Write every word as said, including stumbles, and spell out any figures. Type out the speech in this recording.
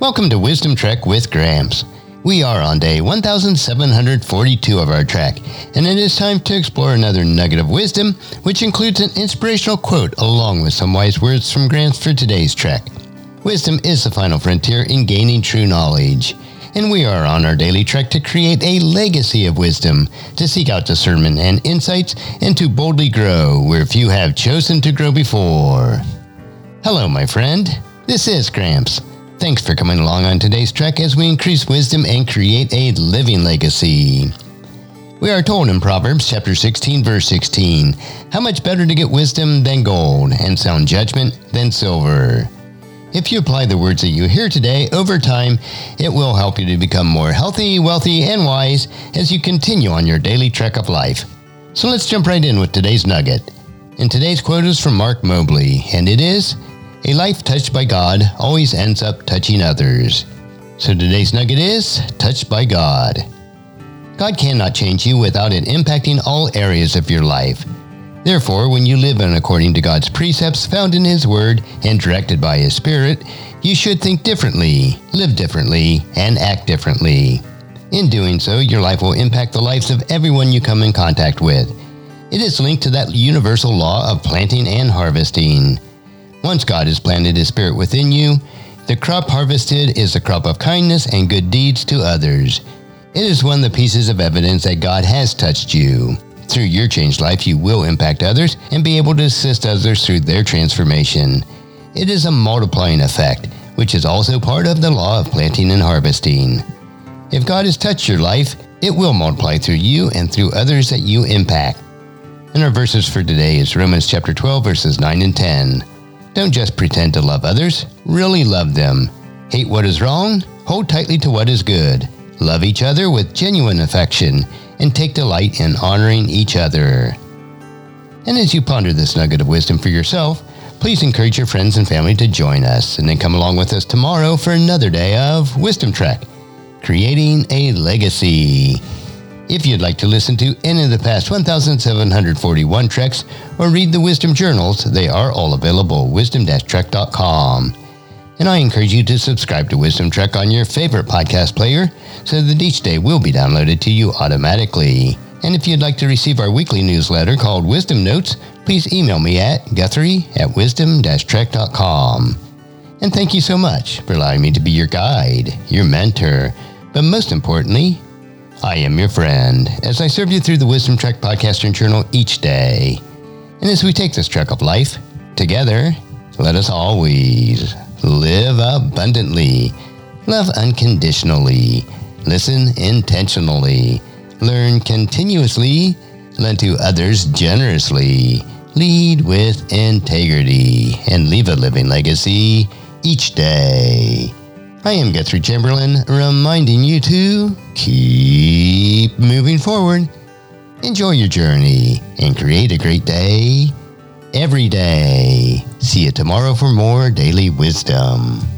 Welcome to Wisdom Trek with Gramps. We are on day one thousand seven hundred forty-two of our trek, and it is time to explore another nugget of wisdom, which includes an inspirational quote along with some wise words from Gramps for today's trek. Wisdom is the final frontier in gaining true knowledge, and we are on our daily trek to create a legacy of wisdom, to seek out discernment and insights, and to boldly grow where few have chosen to grow before. Hello, my friend. This is Gramps. Thanks for coming along on today's trek as we increase wisdom and create a living legacy. We are told in Proverbs chapter sixteen, verse sixteen, how much better to get wisdom than gold and sound judgment than silver. If you apply the words that you hear today over time, it will help you to become more healthy, wealthy, and wise as you continue on your daily trek of life. So let's jump right in with today's nugget. And today's quote is from Mark Mobley, and it is, "A life touched by God always ends up touching others." So today's nugget is, touched by God. God cannot change you without it impacting all areas of your life. Therefore, when you live in according to God's precepts found in His Word and directed by His Spirit, you should think differently, live differently, and act differently. In doing so, your life will impact the lives of everyone you come in contact with. It is linked to that universal law of planting and harvesting. Once God has planted His Spirit within you, the crop harvested is the crop of kindness and good deeds to others. It is one of the pieces of evidence that God has touched you. Through your changed life, you will impact others and be able to assist others through their transformation. It is a multiplying effect, which is also part of the law of planting and harvesting. If God has touched your life, it will multiply through you and through others that you impact. And our verses for today is Romans chapter twelve, verses nine and ten. Don't just pretend to love others, really love them. Hate what is wrong, hold tightly to what is good. Love each other with genuine affection, and take delight in honoring each other. And as you ponder this nugget of wisdom for yourself, please encourage your friends and family to join us, and then come along with us tomorrow for another day of Wisdom Trek, creating a legacy. If you'd like to listen to any of the past one thousand seven hundred forty-one treks or read the Wisdom Journals, they are all available at wisdom dash trek dot com. And I encourage you to subscribe to Wisdom Trek on your favorite podcast player so that each day will be downloaded to you automatically. And if you'd like to receive our weekly newsletter called Wisdom Notes, please email me at guthrie at wisdom dash trek dot com. And thank you so much for allowing me to be your guide, your mentor, but most importantly, I am your friend as I serve you through the Wisdom Trek podcast and journal each day. And as we take this trek of life together, let us always live abundantly, love unconditionally, listen intentionally, learn continuously, lend to others generously, lead with integrity, and leave a living legacy each day. I am Guthrie Chamberlain, reminding you to keep moving forward, enjoy your journey, and create a great day every day. See you tomorrow for more daily wisdom.